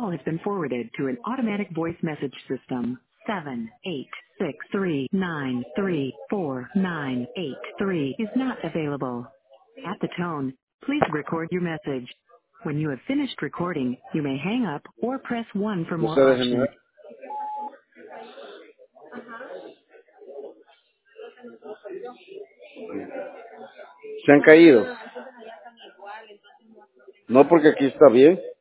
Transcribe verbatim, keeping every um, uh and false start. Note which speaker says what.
Speaker 1: call has been forwarded to an automatic voice message system. Seven eight six three nine three four nine eight three is not available. At the tone, please record your message. When you have finished recording, you may hang up or press one for
Speaker 2: No
Speaker 1: more
Speaker 2: se dejen
Speaker 1: options.
Speaker 2: ver. Se han caído. No porque aquí está bien.